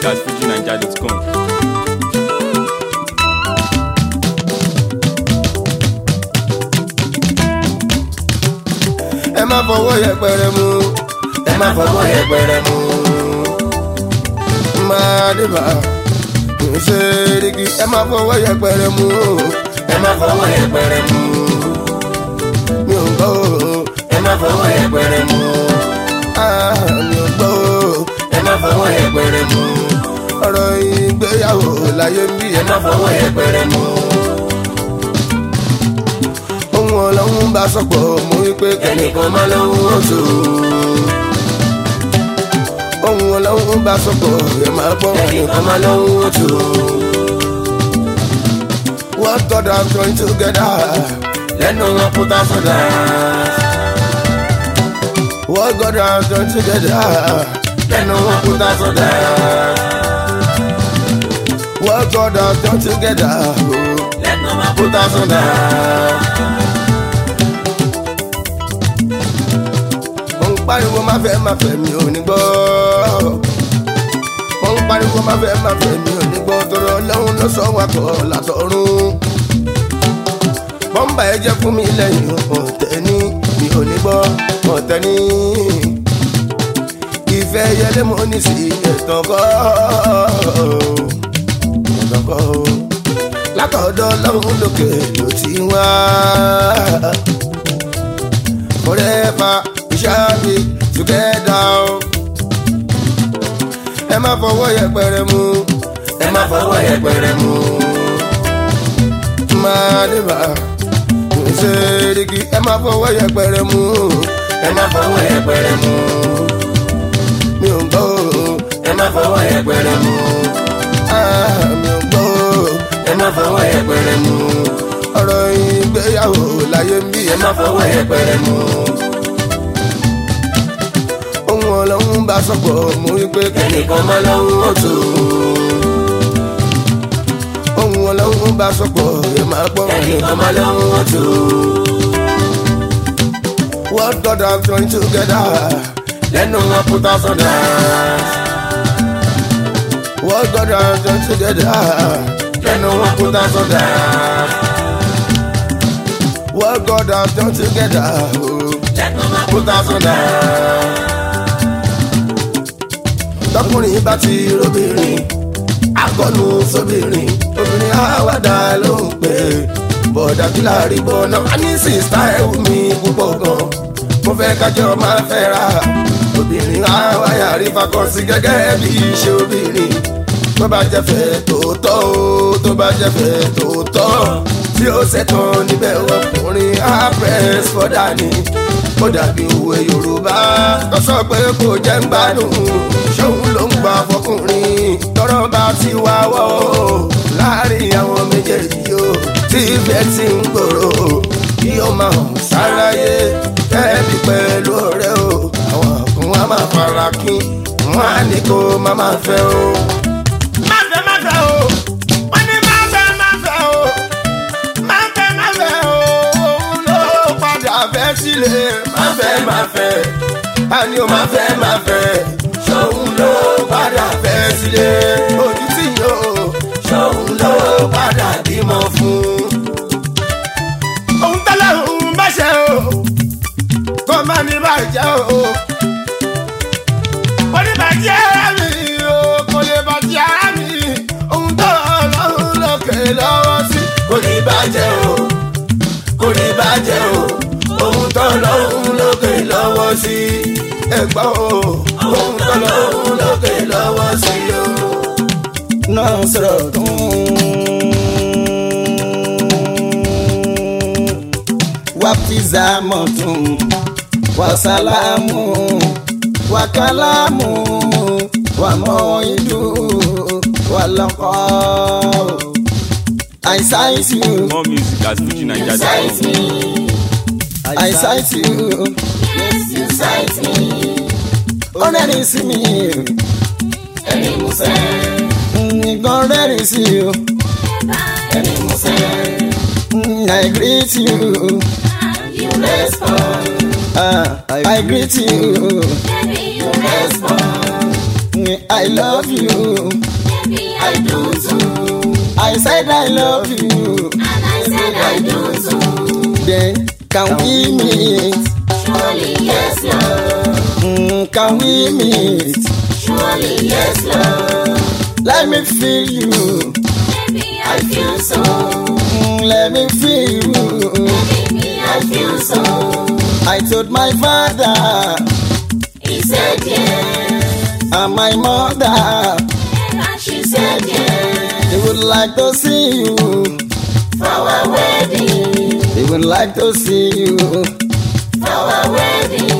music@fujinaija.com. Ẹ má fọwọ́ yẹpẹrẹ mú, ẹ má fọwọ́ yẹpẹrẹ mú. Máa dìbà ṣe rígi, ẹ má fọwọ́ yẹpẹrẹ mú, ẹ má fọwọ́ yẹpẹrẹ mú. Mi ò gbọ́ o, ẹ má fọwọ́ yẹpẹrẹ mú. Mi ò gbọ́ o, ẹ má fọwọ́ yẹpẹrẹ mú. Ọ̀rọ̀ ìgbéyàwó láyé ń bí, ẹ má fọwọ́ yẹpẹrẹ mú. Ohun Ọlọ́run bá sọ̀pọ̀ mú wípé kẹ́nìkan má lọ́hùn oṣù. Ohun Ọlọ́run bá sọ̀pọ̀ ẹ máa gbọ́ kẹ́nìkan má lọ́hùn oṣù. What God has joined together, let no one put us under. What God has joined together, let no one put us under. What God has joined together, let no one put us under. Pariwo má fẹ́ mi ò ní gbọ́. Mo ń pariwo má fẹ́ mi ò ní gbọ́. Torí Ọlọ́run ló sọ wá kọ́ látọ̀run. Bọ́mbà ẹ jẹ́ fún mi lẹ́yìn ọ̀tẹ̀ ní mi ò ní gbọ́ ọ̀tẹ̀ ní. Ìfẹ́ yẹlé mo ní sí ẹ̀tàn kọ́. Ẹ̀tàn kọ́. Látọ̀dọ̀ Ọlọ́run lókè ló ti wá. Forever shall be together. Ẹ má fọwọ́ yẹpẹrẹ mú, ẹ má fọwọ́ yẹpẹrẹ mú. Máa dìbà ṣe rígi, ẹ má fọwọ́ yẹpẹrẹ mú, ẹ má fọwọ́ yẹpẹrẹ mú. Mi ò gbọ́ o, ẹ má fọwọ́ yẹpẹrẹ mú. Mi ò gbọ́ o, ẹ má fọwọ́ yẹpẹrẹ mú. Ọ̀rọ̀ ìgbéyàwó láyé ń bí, ẹ má fọwọ́ yẹpẹrẹ mú. Ohun Ọlọ́run bá sọ̀pọ̀ mú wípé kẹ́nìkan má lọ́hùn oṣù. Ohun Ọlọ́run bá sọ̀pọ̀ ẹ máa gbọ́ kẹ́nìkan má lọ́hùn oṣù. What God has joined together, let no one put us under. What God has joined together, let no one put us under. What God has done together, let no one put us under. Tọkùnrin bá ti robìnrin, akọnu sóbìnrin, obìnrin àwàdà ló ń pè. Bọ̀dà kí láàrin bọ̀nà, a ní sìstá ẹ̀wù mi púpọ̀ gan. Mo fẹ́ kájọ máa fẹ́ ra. Obìnrin àwáyà rí fakọ́sí gẹ́gẹ́ bí iṣẹ́ obìnrin. Tó bá jẹ́ fẹ́ tòótọ́ o, tó bá jẹ́ fẹ́ tòótọ́. Tí ó ṣẹ̀tàn níbẹ̀ ọkùnrin á press fọ́dà ni. Ó dàbí òwe Yorùbá tó sọ pé kò jẹ́ ń gbádùn. Ṣóun ló ń gbà fọkùnrin tọ́rọ̀ bá ti wá wọ́ láàrin àwọn méjèèjì o. Tí ìfẹ́ ti ń gbòòrò kí ó máa hàn sáráyé kẹ́ẹ̀bí pẹ̀lú ọ̀rẹ́ o. Àwọn ọkùnrin wa máa fara kín, wọ́n á ní kó máa fẹ́ o. Má fẹ́ o, wọ́n ní má fẹ́ o. Má fẹ́ o, òun ló padà fẹ́ sílé. Má fẹ́, àní o má fẹ́. Ṣóun ló padà fẹ́ sílé. Ojú tí yóò ṣóun ló padà bímọ fún. Ohun tẹ́lẹ̀ ń bá ṣe o, kò má ní bàjẹ́ o. Kò ní bàjẹ́ mi o, kò lè bàjẹ́ mi. Ohun tó Ọlọ́run lókè lọ́wọ́ sí. Kò ní bàjẹ́ o, kò ní bàjẹ́ o. Ohun tó Ọlọ́run lókè lọ́wọ́ sí. Ẹ̀gbọ́n o, ohun tó Ọlọ́run lókè lọ́wọ́ sí o. Náà sọ̀rọ̀ Wafiza mọ̀tún, wasalamu, wakalamu, wamoidu, walakọ. I cite you. More music@fujinaija.com. I cite you. Yes, you cite me. Ọ̀rẹ́rìn sí mi. Ẹni mo fẹ́. Nìkan rẹ́rìn sí o. Ẹni mo fẹ́. I greet you. You respond. I greet you. You respond. I love you. Baby, I do too. I said I love you. And I said I do too. Then can we meet? Surely yes, love. Can we meet? Surely yes, love. Let me feel you. Baby, I feel so. Let me feel you. Baby, I feel so. I told my father He said yes. and my mother And she said yes. they would like to see you. For our wedding. They would like to see you. For our wedding.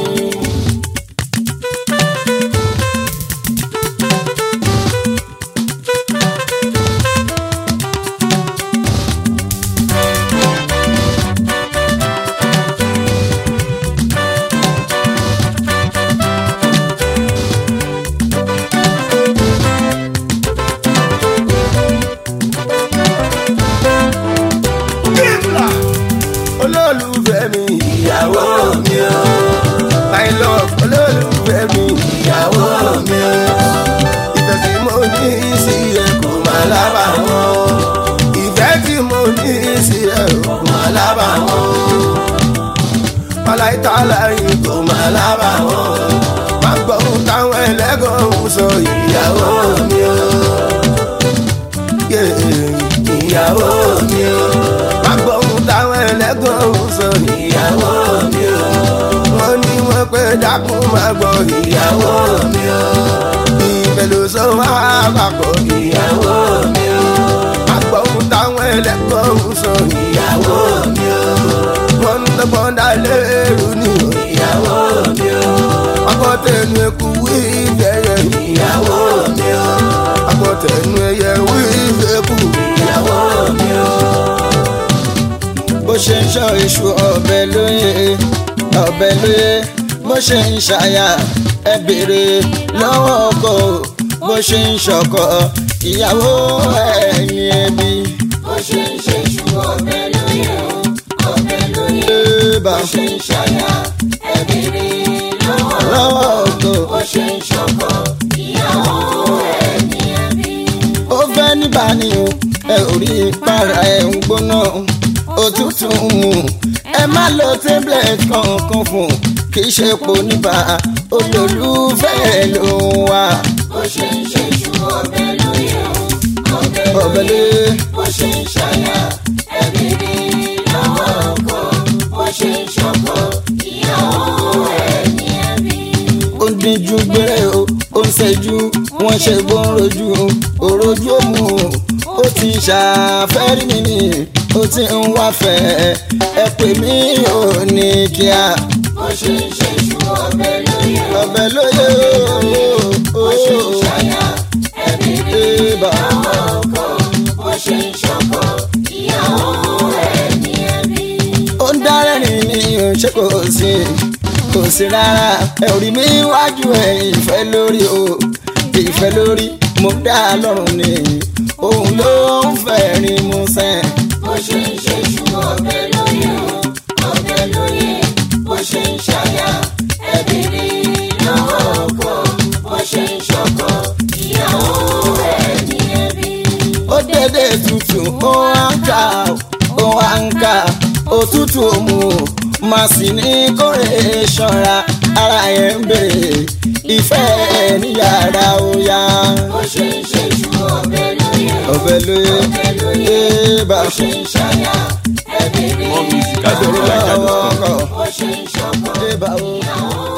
Olólùfẹ́ mi ìyàwó mi o. My love olólùfẹ́ mi ìyàwó mi o. Ìfẹ́ tí mo ní sí ẹ kò má lábàwọ́n. Ìfẹ́ tí mo ní sí ẹ kò má lábàwọ́n. Ọláìtàlá yìí kò má lábàwọ́n. Má gbọ́ ohun táwọn ẹlẹ́gàn ń sọ ìyàwó mi o. Ìyàwó mi o. Má gbọ́ ohun táwọn ẹlẹ́gàn ń sọ ìyàwó mi o. Wọ́n ní wọ́n pé dákun má gbọ́ ìyàwó mi o. Ìfẹ́ ló sọ wá papọ̀ ìyàwó mi o. Má gbọ́ ohun táwọn ẹlẹ́gàn ń sọ ìyàwó mi o. Wọ́n ń tọ́gbọ́n dá lérú ní ìyàwó mi o. Akọ́tẹ̀nu eku wí ìfẹ́yẹ ìyàwó mi o. Akọ́tẹ̀nu ẹyẹ wí ìfẹ́kù ìyàwó mi o. Bó ṣe ń ṣọ́ iṣu ọbẹ̀ lóye, ọbẹ̀ lóye. Bó ṣe ń ṣàyà ẹ béèrè lọ́wọ́ ọkọ. Bó ṣe ń ṣọkọ ìyàwó ẹ̀yìn ẹbí. Bó ṣe ń ṣe ṣù ọbẹ̀ lóye o, ọbẹ̀ lóye. Bó ṣe ń ṣàyà ẹ béèrè lọ́wọ́ ọkọ. Bó ṣe ń ṣọkọ ìyàwó ẹni ẹbí. Ó fẹ́ níbà ni o, ẹ ò rí para ẹ̀ ń gbóná. Òtútù mú ẹ má lo tablet kankan fún, kì í ṣe po níbà olólùfẹ́ ló ń wá. Bó ṣe ń ṣe ṣù ọbẹ̀ lóye o, ọbẹ̀ Ọbẹ̀ lóye. lóye. Bó ṣe ń ṣàyà ẹ béèrè lọ́wọ́ ọkọ. Bó ṣe ń ṣọkọ ìyàwó ẹni ẹbí. Ó ń díjú gbére o, ó ń ṣẹ́jú, wọ́n ṣe gbọ́n rojú, òrojú òmù, ó ti ṣàfẹ́rí mi ni, ó ti ń wá fẹ́, ẹ pè mí ò ní kíá. Bó ṣe ń ṣe ṣù ọbẹ̀ lóye o, Ọbẹ̀ lóye o, bó ṣe ń ṣàyà ẹ béèrè lọ́wọ́ ọkọ. Bó ṣe ń ṣọkọ ìyàwó ẹni ẹbí. ó ń dárẹ́rìn ní ṣé kò sí rárá, ẹ ò rí mi wájú ẹ ìfẹ́ lórí o, ìfẹ́ lórí mo dá lọ́rùn ni, òun ló ń fẹ́ rí mú sẹ́n. Bó ṣe ń ṣe ṣù ọbẹ̀ lóye o, ọbẹ̀ lóye. Bó ṣe ń ṣàyà ẹ béèrè lọ́wọ́ ọkọ. Bó ṣe ń ṣọkọ ìyàwó ẹni ẹbí. Ó dédé tutù ó wá ń ká òtútù òmù máa sì ní kórè ṣọ́ra, ara yẹn ń bèrè ìfẹ́ ẹ̀ ní yàrá ó yá. Bó ṣe ń ṣe ṣù ọbẹ̀ lóye o, Ọbẹ̀ lóye ọbẹ̀ lóye. bá Bó ṣe ń ṣàyà ẹ béèrè lọ́wọ́ ọkọ̀ bó ṣe ń ṣọkọ bá ó. ìyàwó